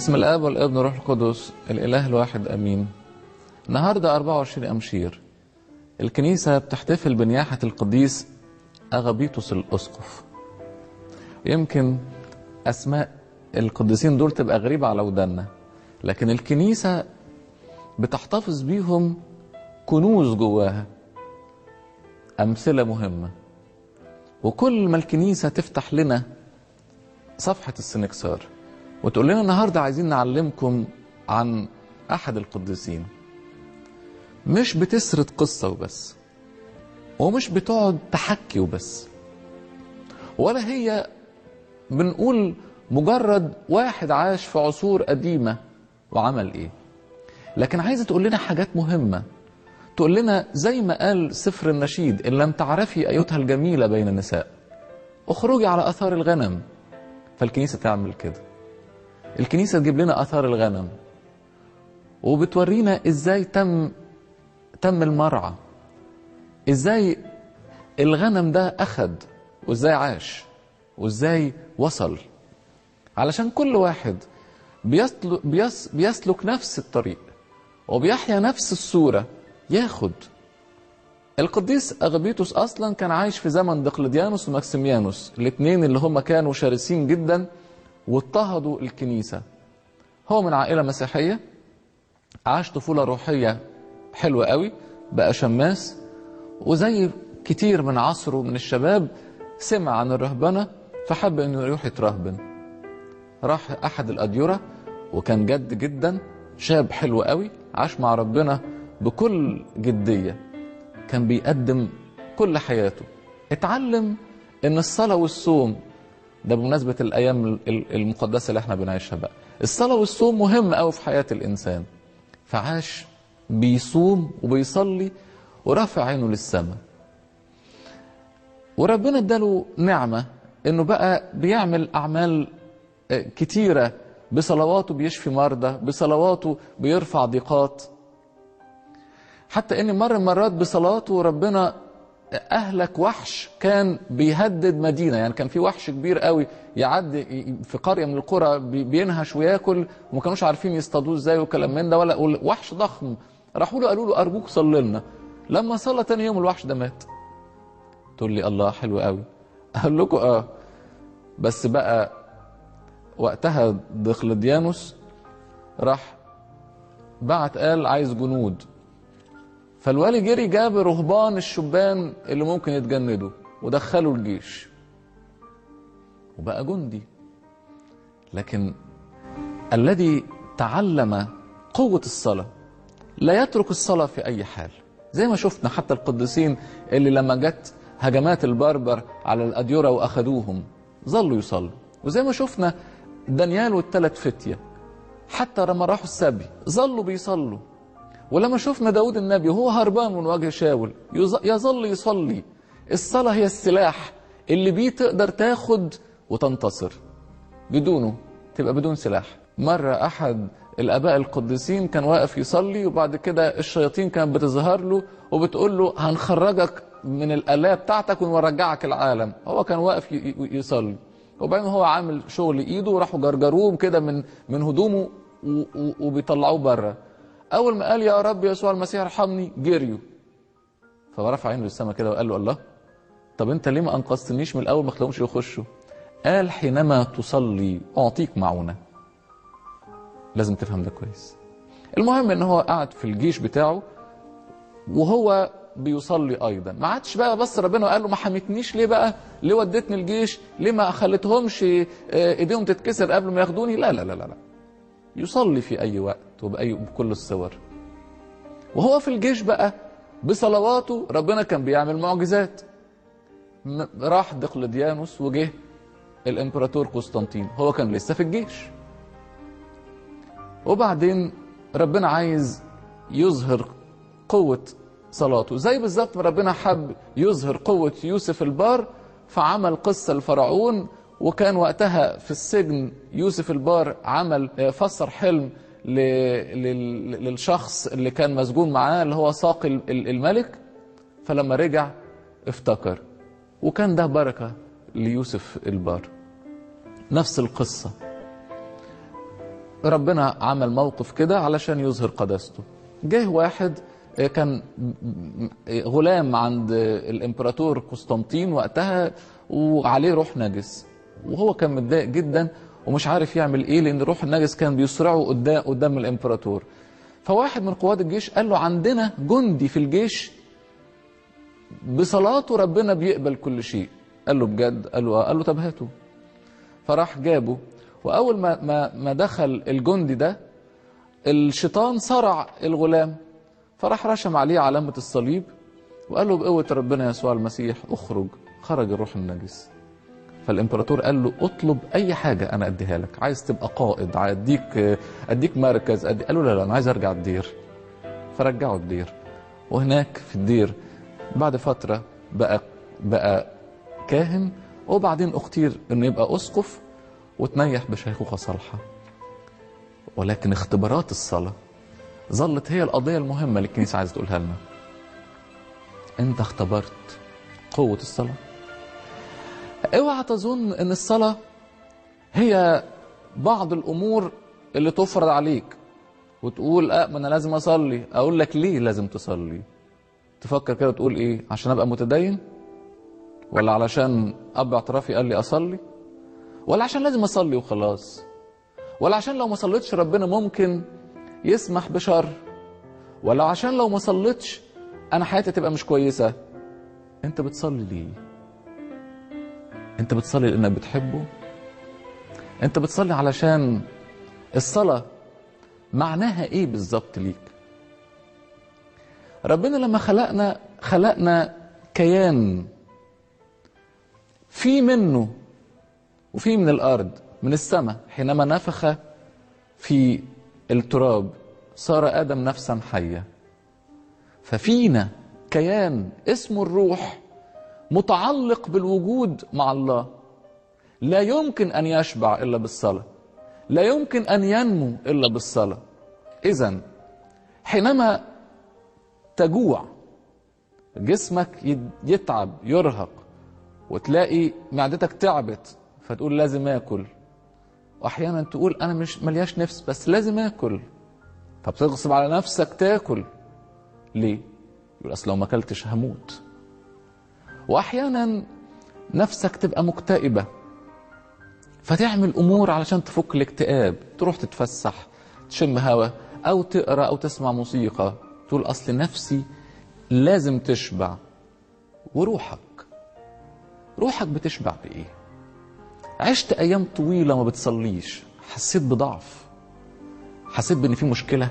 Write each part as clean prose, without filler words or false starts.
باسم الآب والابن والروح القدس الإله الواحد أمين. النهارده 24 أمشير الكنيسة بتحتفل بنياحة القديس أغابيطوس الأسقف. يمكن أسماء القديسين دول تبقى غريبة على ودنا، لكن الكنيسة بتحتفظ بيهم كنوز جواها، أمثلة مهمة. وكل ما الكنيسة تفتح لنا صفحة السنكسار وتقول لنا النهاردة عايزين نعلمكم عن أحد القديسين، مش بتسرد قصة وبس، ومش بتقعد تحكي وبس، ولا هي بنقول مجرد واحد عاش في عصور قديمة وعمل ايه، لكن عايزة تقول لنا حاجات مهمة. تقول لنا زي ما قال سفر النشيد: إن لم تعرفي أيتها الجميلة بين النساء اخرجي على أثار الغنم. فالكنيسة تعمل كده، الكنيسة تجيب لنا أثار الغنم وبتورينا ازاي تم المرعى، ازاي الغنم ده أخد وازاي عاش وازاي وصل، علشان كل واحد بيسلك نفس الطريق وبيحيا نفس الصورة ياخد. القديس أغابيطوس أصلا كان عايش في زمن دقلديانوس وماكسيميانوس، الاثنين اللي هم كانوا شرسين جدا واضطهدوا الكنيسة. هو من عائلة مسيحية، عاش طفولة روحية حلوة قوي، بقى شماس، وزي كتير من عصره من الشباب سمع عن الرهبنة فحب انه يروح يترهبن. راح احد الأديرة وكان جد جدا، شاب حلو قوي، عاش مع ربنا بكل جدية، كان بيقدم كل حياته. اتعلم ان الصلاة والصوم ده بمناسبة الايام المقدسة اللي احنا بنعيشها بقى، الصلاة والصوم مهم قوي في حياة الانسان. فعاش بيصوم وبيصلي ورافع عينه للسماء، وربنا اداله نعمة انه بقى بيعمل اعمال كتيرة، بصلواته بيشفي مرضى، بصلواته بيرفع ضيقات، حتى ان مرة من مرات بصلاته ربنا اهلك وحش كان بيهدد مدينة. يعني كان في وحش كبير قوي يعدي في قرية من القرى بينهش وياكل وما كانوش عارفين يصطادوه ازاي وكلام من ده، ولا وحش ضخم. راحوا له قالوا له ارجوك صلي لنا. لما صلى تاني يوم الوحش ده مات. تقول لي الله حلو قوي. اقول لكم بس بقى وقتها دقلديانوس راح بعت قال عايز جنود، فالوالي جري جاب رهبان الشبان اللي ممكن يتجندوا ودخلوا الجيش وبقى جندي. لكن الذي تعلم قوة الصلاة لا يترك الصلاة في أي حال، زي ما شفنا حتى القديسين اللي لما جت هجمات البربر على الأديرة وأخذوهم ظلوا يصلوا، وزي ما شفنا دانيال والثلاث فتية حتى لما راحوا السبي ظلوا بيصلوا، ولما شفنا داود النبي وهو هربان من وجه شاول يظل يصلي. الصلاة هي السلاح اللي بيه تقدر تاخد وتنتصر، بدونه تبقى بدون سلاح. مرة أحد الآباء القديسين كان واقف يصلي، وبعد كده الشياطين كانت بتظهر له وبتقول له هنخرجك من الآلهة بتاعتك ونرجعك العالم. هو كان واقف يصلي، وبعدين هو عامل شغل إيده وراحوا جرجروه كده من هدومه وبيطلعوه بره. أول ما قال يا رب يسوع المسيح ارحمني جريوا، فرفع عينه للسماء كده وقال له الله طب أنت ليه ما أنقذتنيش من الأول ما خلوهمش يخشوا؟ قال حينما تصلي أعطيك معونة. لازم تفهم ده كويس. المهم ان هو قعد في الجيش بتاعه وهو بيصلي ايضا، ما عادش بقى بس ربنا قال له ما حميتنيش ليه بقى، ليه وديتني الجيش، ليه ما خليتهمش ايديهم تتكسر قبل ما ياخدوني، لا لا لا لا، يصلي في اي وقت بكل الصور. وهو في الجيش بقى بصلواته ربنا كان بيعمل معجزات. راح دقلديانوس وجه الامبراطور قسطنطين، هو كان لسه في الجيش، وبعدين ربنا عايز يظهر قوة صلاته، زي بالظبط ما ربنا حب يظهر قوة يوسف البار فعمل قصة الفرعون، وكان وقتها في السجن يوسف البار عمل فسر حلم للشخص اللي كان مسجون معاه اللي هو ساقي الملك، فلما رجع افتكر، وكان ده بركة ليوسف البار. نفس القصة ربنا عمل موقف كده علشان يظهر قداسته. جه واحد كان غلام عند الامبراطور قسطنطين وقتها وعليه روح نجس، وهو كان متضايق جدا ومش عارف يعمل ايه، لان الروح النجس كان بيسرعه قدام الامبراطور. فواحد من قواد الجيش قال له عندنا جندي في الجيش بصلاته ربنا بيقبل كل شيء. قال له بجد؟ قال له طب هاته. فراح جابه، واول ما دخل الجندي ده الشيطان صرع الغلام، فراح رشم عليه علامة الصليب وقال له بقوة ربنا يسوع المسيح اخرج. خرج الروح النجس. فالامبراطور قال له اطلب اي حاجة انا اديها لك، عايز تبقى قائد، اديك مركز، قال له لا انا عايز ارجع الدير. فرجعه الدير، وهناك في الدير بعد فترة بقى كاهن، وبعدين اختير انه يبقى اسقف وتنيح بشيخوخة صالحة. ولكن اختبارات الصلاة ظلت هي القضية المهمة اللي الكنيسة عايز تقولها لنا. انت اختبرت قوة الصلاة؟ اوعى تظن ان الصلاة هي بعض الامور اللي تفرض عليك وتقول ما انا لازم اصلي. اقول لك ليه لازم تصلي. تفكر كده تقول ايه؟ عشان ابقى متدين؟ ولا علشان اب اعترافي قال لي اصلي؟ ولا عشان لازم اصلي وخلاص؟ ولا عشان لو ما صليتش ربنا ممكن يسمح بشر؟ ولا عشان لو ما صليتش انا حياتي تبقى مش كويسة؟ انت بتصلي ليه؟ انت بتصلي لانك بتحبه؟ انت بتصلي علشان الصلاة معناها ايه بالظبط ليك؟ ربنا لما خلقنا كيان في منه وفي من الارض من السماء. حينما نفخ في التراب صار آدم نفسا حية. ففينا كيان اسمه الروح متعلق بالوجود مع الله، لا يمكن أن يشبع إلا بالصلاة، لا يمكن أن ينمو إلا بالصلاة. إذن حينما تجوع جسمك يتعب يرهق وتلاقي معدتك تعبت فتقول لازم آكل، وأحيانا تقول أنا مش ملياش نفس بس لازم آكل، فبتغصب على نفسك تاكل. ليه؟ يقول أصل لو ما أكلتش هموت. وأحيانا نفسك تبقى مكتئبة فتعمل أمور علشان تفك الاكتئاب، تروح تتفسح تشم هوا أو تقرأ أو تسمع موسيقى، تقول أصل نفسي لازم تشبع. وروحك بتشبع بإيه؟ عشت أيام طويلة ما بتصليش، حسيت بضعف، حسيت بأن في مشكلة.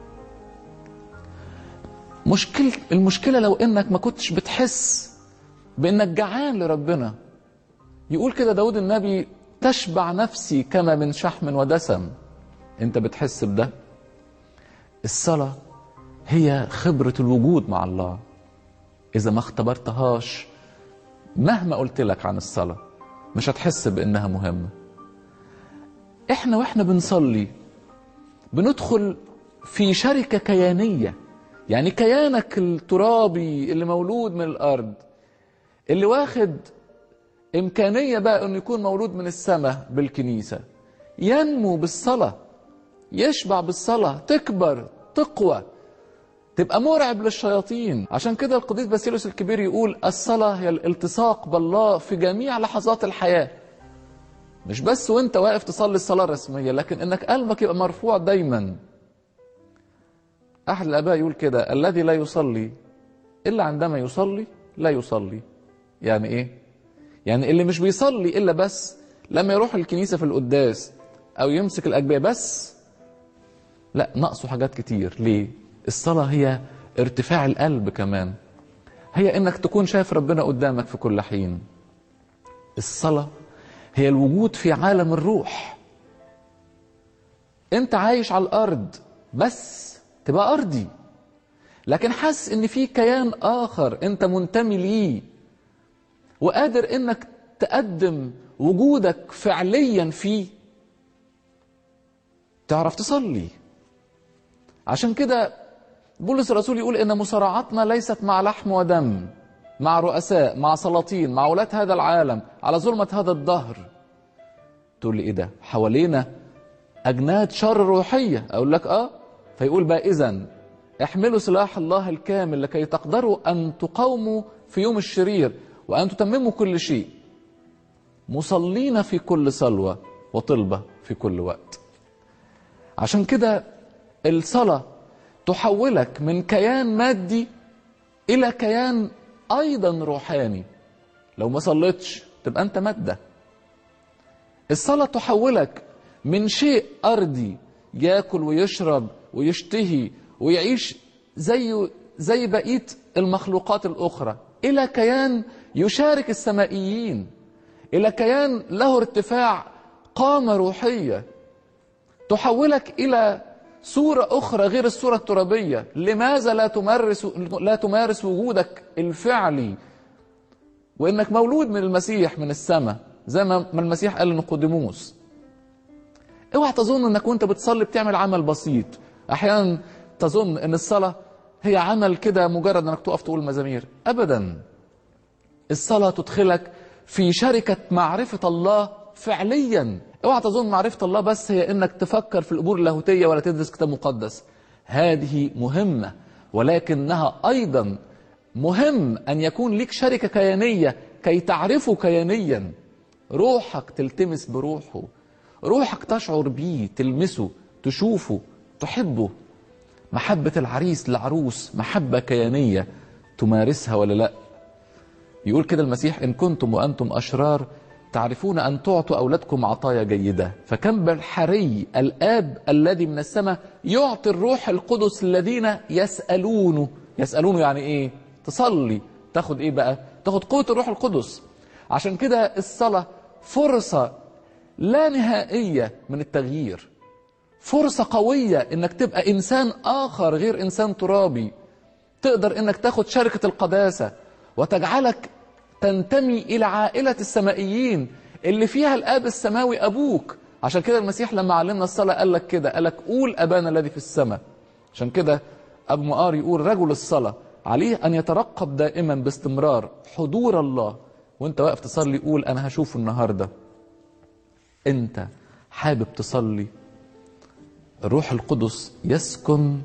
المشكلة لو إنك ما كنتش بتحس بأنك جعان لربنا. يقول كده داود النبي تشبع نفسي كما من شحم ودسم. أنت بتحس بده؟ الصلاة هي خبرة الوجود مع الله. إذا ما اختبرتهاش مهما قلت لك عن الصلاة مش هتحس بأنها مهمة. إحنا بنصلي بندخل في شركة كيانية، يعني كيانك الترابي اللي مولود من الأرض اللي واخد إمكانية بقى أنه يكون مولود من السماء بالكنيسة، ينمو بالصلاة، يشبع بالصلاة، تكبر، تقوى، تبقى مرعب للشياطين. عشان كده القديس باسيليوس الكبير يقول الصلاة هي الالتصاق بالله في جميع لحظات الحياة. مش بس وانت واقف تصلي الصلاة الرسمية، لكن انك قلبك يبقى مرفوع دايما. احد الاباء يقول كده الذي لا يصلي الا عندما يصلي لا يصلي. يعني ايه؟ يعني اللي مش بيصلي الا بس لما يروح الكنيسة في القداس او يمسك الاجبية بس، لا، ناقصه حاجات كتير. ليه؟ الصلاة هي ارتفاع القلب كمان، هي انك تكون شايف ربنا قدامك في كل حين. الصلاة هي الوجود في عالم الروح. انت عايش على الارض بس تبقى ارضي، لكن حاسس ان في كيان اخر انت منتمي ليه وقادر انك تقدم وجودك فعليا فيه، تعرف تصلي. عشان كده بولس الرسول يقول ان مصارعتنا ليست مع لحم ودم، مع رؤساء، مع سلاطين، مع ولاة هذا العالم، على ظلمة هذا الدهر. تقول لي ايه ده؟ حوالينا أجناد شر روحية. أقول لك فيقول بقى إذن احملوا سلاح الله الكامل لكي تقدروا أن تقاوموا في يوم الشرير وأن تتمموا كل شيء، مصلين في كل صلوة وطلبة في كل وقت. عشان كده الصلاة تحولك من كيان مادي إلى كيان أيضا روحاني. لو ما صليتش تبقى أنت مادة. الصلاة تحولك من شيء أرضي يأكل ويشرب ويشتهي ويعيش زي بقية المخلوقات الأخرى إلى كيان يشارك السمائيين، إلى كيان له ارتفاع قامة روحية، تحولك إلى صورة أخرى غير الصورة الترابية. لماذا لا تمارس وجودك الفعلي وإنك مولود من المسيح من السماء زي ما المسيح قال لنيقوديموس؟ اوعى تظن انك وانت بتصلي بتعمل عمل بسيط. احيانا تظن ان الصلاة هي عمل كده مجرد انك تقف تقول مزامير. ابدا، الصلاة تدخلك في شركة معرفة الله فعليا. اوعى تظن معرفة الله بس هي انك تفكر في الامور اللاهوتية ولا تدرس كتاب مقدس. هذه مهمة، ولكنها ايضا مهم ان يكون لك شركة كيانية كي تعرفه كيانيا. روحك تلتمس بروحه، روحك تشعر بيه، تلمسه، تشوفه، تحبه. محبة العريس للعروس محبة كيانية تمارسها ولا لا؟ يقول كده المسيح: إن كنتم وأنتم أشرار تعرفون أن تعطوا أولادكم عطايا جيدة، فكم بالحري الآب الذي من السماء يعطي الروح القدس الذين يسألونه. يسألونه يعني إيه؟ تصلي تاخد إيه بقى؟ تاخد قوة الروح القدس. عشان كده الصلاة فرصة لا نهائية من التغيير، فرصة قوية انك تبقى انسان اخر غير انسان ترابي. تقدر انك تاخد شركة القداسة وتجعلك تنتمي الى عائلة السمائيين اللي فيها الاب السماوي ابوك. عشان كده المسيح لما علمنا الصلاة قال لك كده، قال لك قول ابانا الذي في السماء. عشان كده ابو مقار يقول رجل الصلاة عليه ان يترقب دائما باستمرار حضور الله. وانت واقف تصلي قول انا هشوفه النهارده. انت حابب تصلي؟ الروح القدس يسكن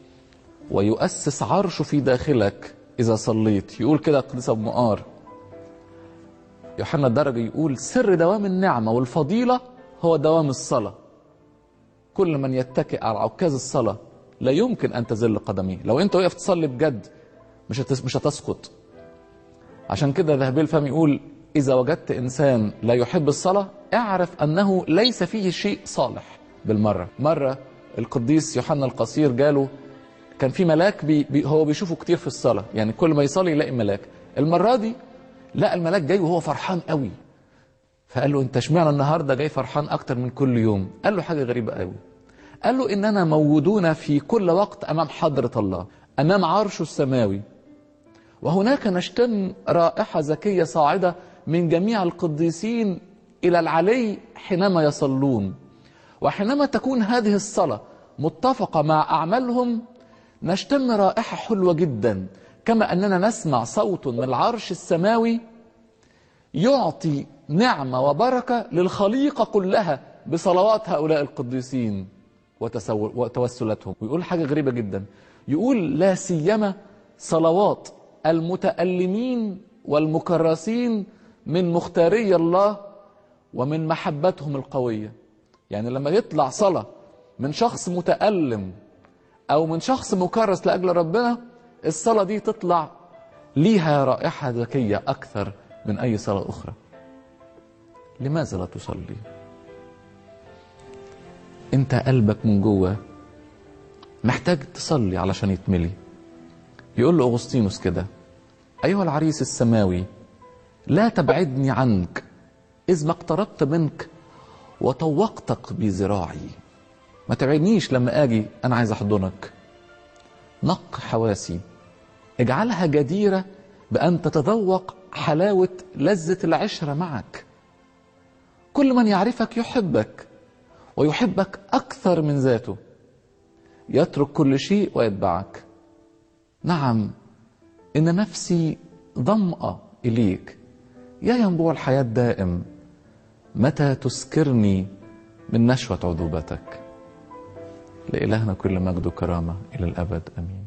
ويؤسس عرشه في داخلك اذا صليت. يقول كده القديس ابو مقار يوحنا الدرجي يقول: سر دوام النعمة والفضيلة هو دوام الصلاة. كل من يتكئ على عكاز الصلاة لا يمكن ان تزل قدميه. لو انت واقف تصلي بجد مش هتسقط. عشان كده ذهبي الفم يقول: إذا وجدت إنسان لا يحب الصلاة اعرف أنه ليس فيه شيء صالح بالمرة. مرة القديس يوحنا القصير جاله، كان في ملاك هو بيشوفه كتير في الصلاة، يعني كل ما يصلي يلاقي ملاك. المرة دي لقى الملاك جاي وهو فرحان قوي، فقال له: أنت اشمعنى النهاردة جاي فرحان أكتر من كل يوم؟ قال له حاجة غريبة قوي. قال له: إننا موجودون في كل وقت أمام حضرة الله، أمام عرشه السماوي، وهناك نشتم رائحة زكية صاعدة من جميع القديسين إلى العلي حينما يصلون. وحينما تكون هذه الصلاة متفقة مع أعمالهم نشتم رائحة حلوة جدا، كما أننا نسمع صوت من العرش السماوي يعطي نعمة وبركة للخليقة كلها بصلوات هؤلاء القديسين وتوسلاتهم. ويقول حاجة غريبة جدا، يقول: لا سيما صلوات المتألمين والمكرسين من مختاري الله ومن محبتهم القوية. يعني لما يطلع صلاة من شخص متألم أو من شخص مكرس لأجل ربنا، الصلاة دي تطلع ليها رائحة ذكية أكثر من أي صلاة أخرى. لماذا لا تصلي؟ أنت قلبك من جوه محتاج تصلي علشان يتملي. يقول له أغسطينوس كده: أيها العريس السماوي لا تبعدني عنك إذ ما اقتربت منك وطوقتك بذراعي. ما تبعدنيش لما أجي أنا عايز أحضنك. نق حواسي، اجعلها جديرة بأن تتذوق حلاوة لذة العشرة معك. كل من يعرفك يحبك ويحبك أكثر من ذاته، يترك كل شيء ويتبعك. نعم، إن نفسي ضمأة إليك يا ينبوع الحياة الدائم. متى تسكرني من نشوة عذوبتك. لإلهنا كل مجد وكرامة إلى الأبد، آمين.